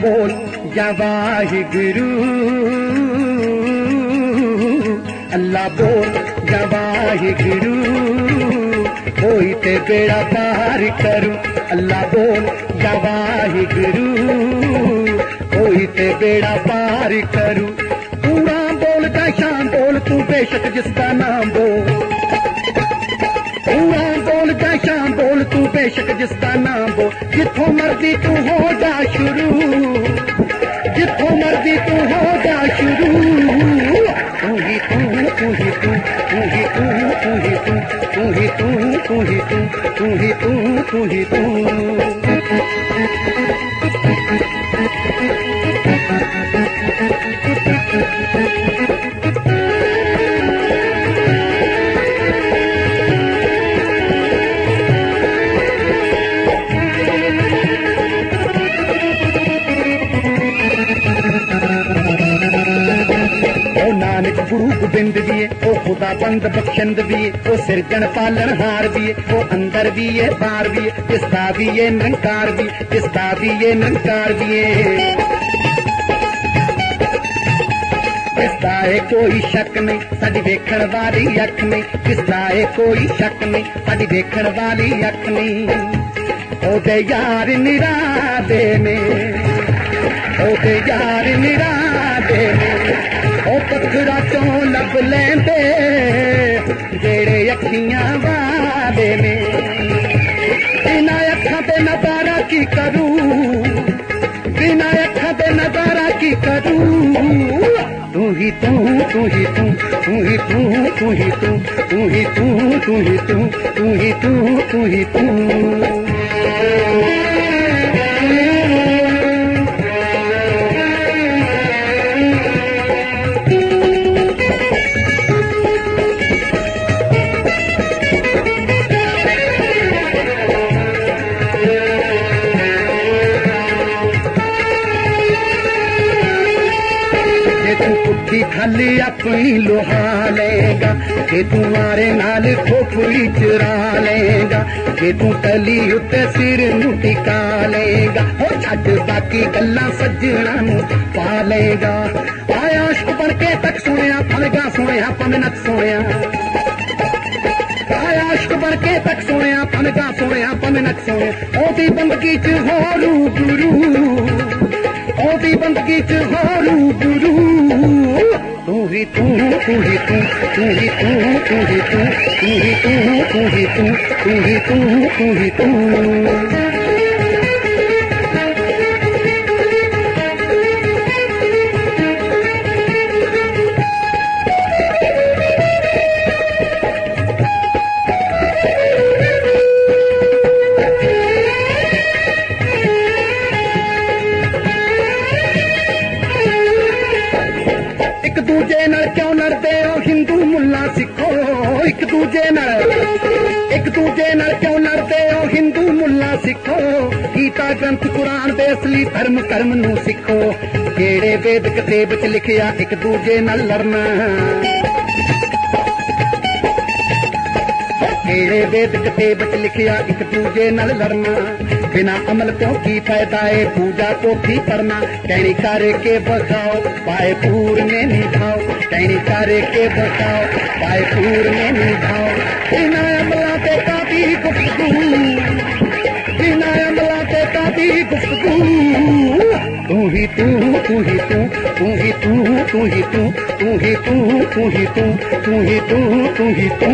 बोल या वाहिगुरू, अल्लाह बोल या वाहिगुरू, होई ते बेड़ा पार करूं। अल्लाह बोल या वाहिगुरू, होई ते बेड़ा पार करूं। तू राम बोल या शाम बोल, तू बेशक जिसका नाम बोल। तू राम बोल या शाम बोल, तू बेशक जिसका नाम बोल। जिथों मर्जी तू हो जा शुरू, जिथों मर्जी तू हो जा शुरू। तू ही तू, तू ही तू, तू ही तू, तू ही तू, तू ही तू, तू ही तू, तू ही तू, तू ही तू। नानक गुरु गोबिंद भी है, वो खुदा बंद बख्शंद भी है, वो सिरजन पालन हार भी है, वो अंदर भी है बाहर भी है, जिसका भी है निरंकार भी, जिसका भी है निरंकार भी है। जिसका है कोई शक नहीं, साडी देखण वाली अख नहीं। जिसका है कोई शक नहीं, साडी देखण वाली अख नहीं। ओदे यार निरादे ने, ओदे यार निरादे ने, ओ पत्थरा चों लब लेंदे जेड़े अखियां वाले ने। बिना अखां ते नजारा की करूं, बिना अखां ते नजारा की करूं। तू ही तू, तू ही तू, तू ही तू, तू ही तू, तू ही तू, तू ही तू, तू ही तू, तू ही तू। खाली अपनी लोहा लेगा, जे तू मारे नाल खोपड़ी चुरा लेगा। जे तू तली उत्ते सिर नू टिका लेगा, हो छड्ड बाकी गल्लां सज्जणा नू पा लेगा। आया इश्क बन के तक सुनिया, फलगा सुनिया पमनत सुनिया। आया इश्क बन के तक सुनिया, फलगा सुनिया पमनत सुनिया। ओदी बंदगी च हो रूबरू, ओदी बंदगी च हो रूबरू। तू ही तू, तू ही तू, तू ही तू, तू ही तू, तू ही तू, तू ही तू, तू ही तू, तू ही तू। एक दूजे नाल क्यों लड़दे हो हिंदू मुल्ला सिखो, एक दूजे नाल क्यों लड़दे हो हिंदू मुल्ला सिखो। गीता ग्रंथ कुरान दे असली धर्म कर्म नू सिखो। जेड़े वेद कतेब च लिखिया एक दूजे नाल लड़ना, जेड़े वेद कतेब च लिखिया एक दूजे नाल लड़ना। बिना अमल तो की फायदा है पूजा को भी करना। कहनी करे के बचाओ पाए पूर में निभाओ, कहनी करे के बचाओ पाए पूर में निभाओ। बिना अमला ते काफी गुफ्तगू, बिना अमला ते काफी गुफ्तगू। तू ही तू, तू ही तू, तू ही तू, तू ही तू, तू ही तू, तू ही तू, तू ही तू, तू ही तू।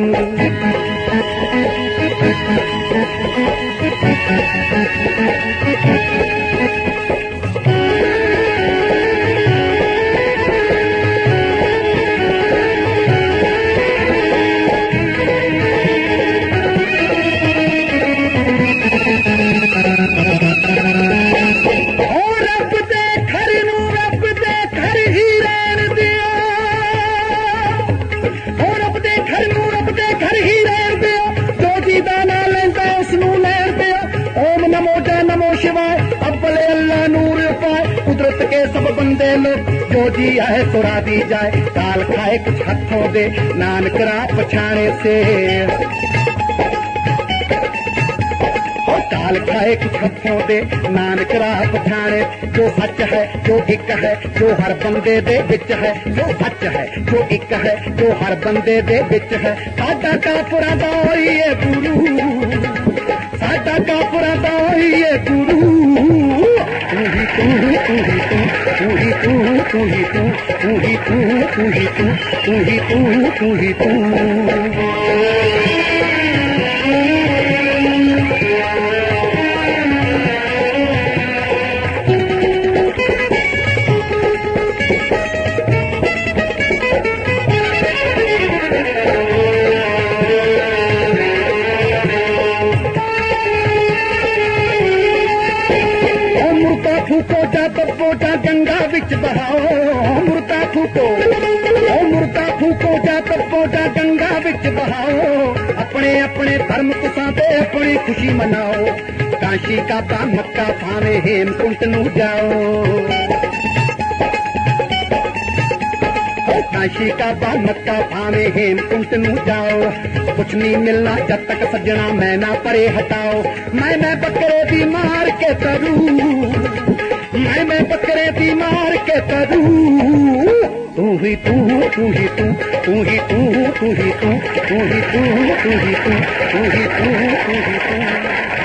बंदे लोग जो जी है सुरा दी जाए। काल खाए कुछ हथों दे नानक राह पछाने से, काल नाल खाए कुछ हथों दे नानक राह पछाणे जो सच है जो एक है जो हर बंदे दे विच है जो सच है जो एक है जो हर बंदे दे विच है साडा काफरा दा होइए गुरु साडा काफरा दा होइए गुरु तू ही तू तू ही तू तू ही तू तू ही तू तू ही तू तू ही तू तू ही तू तू ही तू फूको जा तपो जा गंगा विच बहाओ मुर्दा फूको जा तपो जा गंगा विच बहाओ अपने अपने धर्म तुसां ते अपनी खुशी मनाओ काशी काबा मक्का भावे हेमकुंट नू जाओ काशी काबा मक्का भावे हेमकुंट नू जाओ कुछ नहीं मिलना जब तक सज्जना मैं ना परे हटाओ मैं बकरे दी मार के तरू मैं बकरे दी मार के तरू तू ही तू तू ही तू तू ही तू तू ही तू तू ही तू तू ही तू तू ही तू तू ही तू